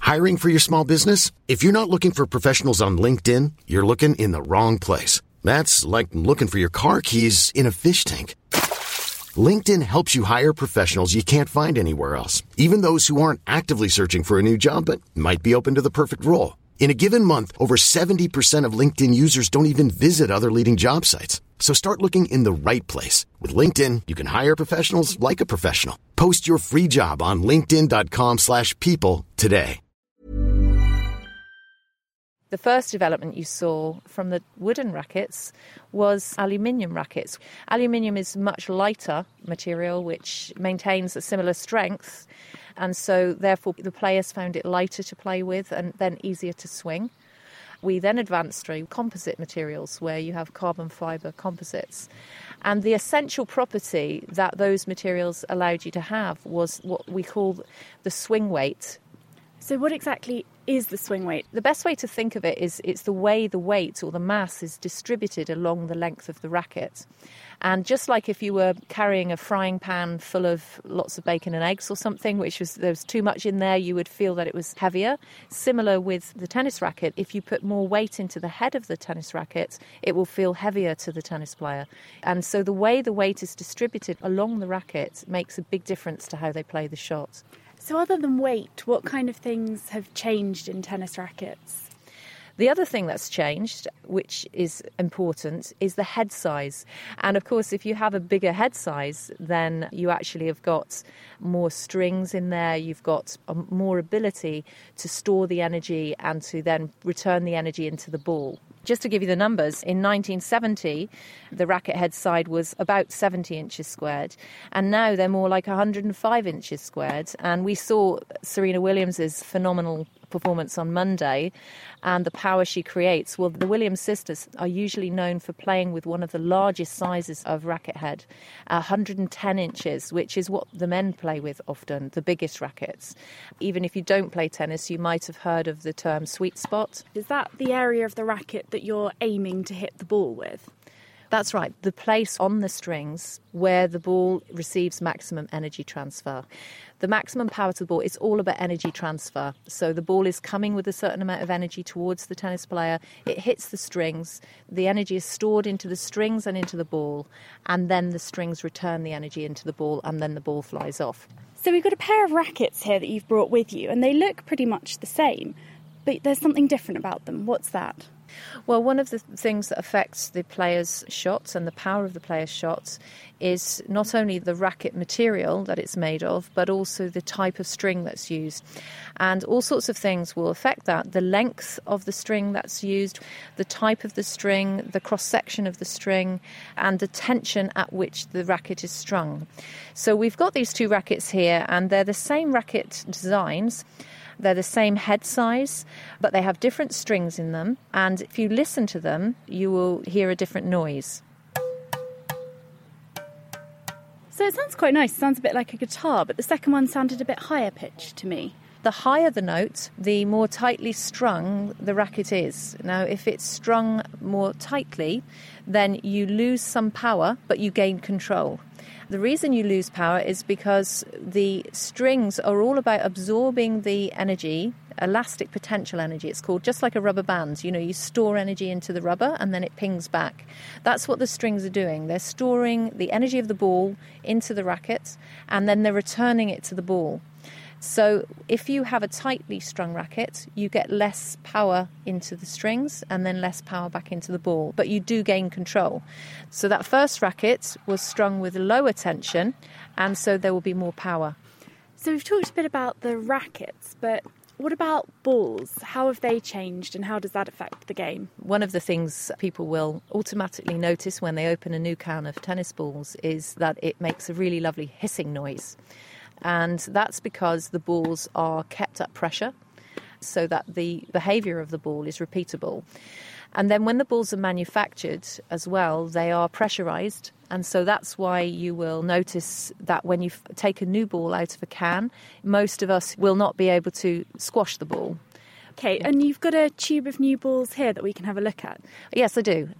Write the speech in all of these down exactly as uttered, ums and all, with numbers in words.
Hiring for your small business? If you're not looking for professionals on LinkedIn, you're looking in the wrong place. That's like looking for your car keys in a fish tank. LinkedIn helps you hire professionals you can't find anywhere else, even those who aren't actively searching for a new job but might be open to the perfect role. In a given month, over seventy percent of LinkedIn users don't even visit other leading job sites. So start looking in the right place. With LinkedIn, you can hire professionals like a professional. Post your free job on linkedin.com slash people today. The first development you saw from the wooden rackets was aluminium rackets. Aluminium is much lighter material, which maintains a similar strength, and so therefore the players found it lighter to play with and then easier to swing. We then advanced through composite materials, where you have carbon fibre composites. And the essential property that those materials allowed you to have was what we call the swing weight. So what exactly is the swing weight? The best way to think of it is it's the way the weight or the mass is distributed along the length of the racket. And just like if you were carrying a frying pan full of lots of bacon and eggs or something, which was there was too much in there, you would feel that it was heavier. Similar with the tennis racket, if you put more weight into the head of the tennis racket, it will feel heavier to the tennis player. And so the way the weight is distributed along the racket makes a big difference to how they play the shot. So other than weight, what kind of things have changed in tennis rackets? The other thing that's changed, which is important, is the head size. And of course, if you have a bigger head size, then you actually have got more strings in there. You've got more ability to store the energy and to then return the energy into the ball. Just to give you the numbers, in nineteen seventy, the racket head side was about seventy inches squared, and now they're more like one hundred five inches squared. And we saw Serena Williams' phenomenal performance on Monday and the power she creates. Well, the Williams sisters are usually known for playing with one of the largest sizes of racket head, one hundred ten inches, which is what the men play with often, the biggest rackets. Even if you don't play tennis, you might have heard of the term sweet spot. Is that the area of the racket that you're aiming to hit the ball with? That's right, the place on the strings where the ball receives maximum energy transfer. The maximum power to the ball, it's all about energy transfer. So the ball is coming with a certain amount of energy towards the tennis player. It hits the strings. The energy is stored into the strings and into the ball. And then the strings return the energy into the ball, and then the ball flies off. So we've got a pair of rackets here that you've brought with you, and they look pretty much the same. But there's something different about them. What's that? Well, one of the things that affects the player's shots and the power of the player's shots is not only the racket material that it's made of, but also the type of string that's used. And all sorts of things will affect that. The length of the string that's used, the type of the string, the cross-section of the string, and the tension at which the racket is strung. So we've got these two rackets here, and they're the same racket designs. They're the same head size, but they have different strings in them. And if you listen to them, you will hear a different noise. So it sounds quite nice. It sounds a bit like a guitar, but the second one sounded a bit higher pitched to me. The higher the note, the more tightly strung the racket is. Now, if it's strung more tightly, then you lose some power, but you gain control. The reason you lose power is because the strings are all about absorbing the energy, elastic potential energy, it's called, just like a rubber band. You know, you store energy into the rubber and then it pings back. That's what the strings are doing. They're storing the energy of the ball into the racket and then they're returning it to the ball. So if you have a tightly strung racket, you get less power into the strings and then less power back into the ball, but you do gain control. So that first racket was strung with lower tension, and so there will be more power. So we've talked a bit about the rackets, but what about balls? How have they changed and how does that affect the game? One of the things people will automatically notice when they open a new can of tennis balls is that it makes a really lovely hissing noise. And that's because the balls are kept at pressure so that the behaviour of the ball is repeatable. And then when the balls are manufactured as well, they are pressurised. And so that's why you will notice that when you take a new ball out of a can, most of us will not be able to squash the ball. OK, and you've got a tube of new balls here that we can have a look at. Yes, I do.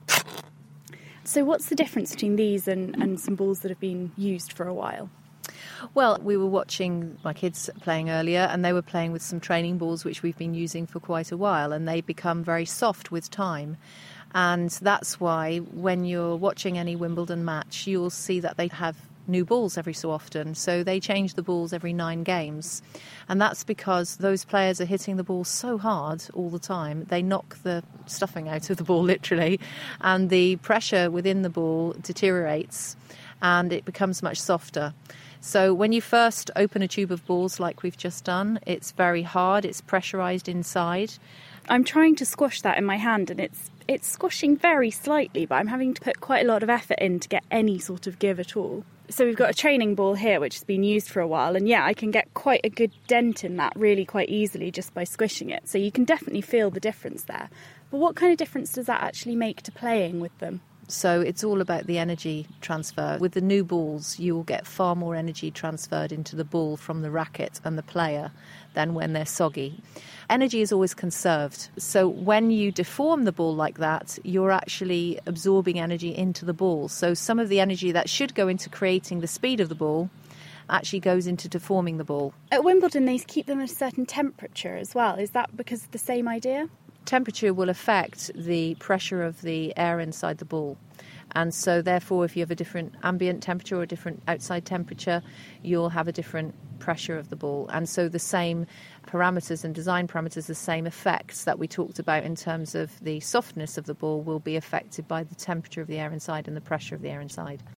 So what's the difference between these and, and some balls that have been used for a while? Well, we were watching my kids playing earlier, and they were playing with some training balls which we've been using for quite a while, and they become very soft with time. And that's why when you're watching any Wimbledon match, you'll see that they have new balls every so often. So they change the balls every nine games. And that's because those players are hitting the ball so hard all the time. They knock the stuffing out of the ball, literally. And the pressure within the ball deteriorates and it becomes much softer. So when you first open a tube of balls like we've just done, it's very hard, it's pressurised inside. I'm trying to squash that in my hand and it's it's squashing very slightly, but I'm having to put quite a lot of effort in to get any sort of give at all. So we've got a training ball here which has been used for a while, and yeah, I can get quite a good dent in that really quite easily just by squishing it. So you can definitely feel the difference there. But what kind of difference does that actually make to playing with them? So it's all about the energy transfer. With the new balls, you will get far more energy transferred into the ball from the racket and the player than when they're soggy. Energy is always conserved. So when you deform the ball like that, you're actually absorbing energy into the ball. So some of the energy that should go into creating the speed of the ball actually goes into deforming the ball. At Wimbledon, they keep them at a certain temperature as well. Is that because of the same idea? Temperature will affect the pressure of the air inside the ball. And so therefore, if you have a different ambient temperature or a different outside temperature, you'll have a different pressure of the ball. And so the same parameters and design parameters, the same effects that we talked about in terms of the softness of the ball will be affected by the temperature of the air inside and the pressure of the air inside.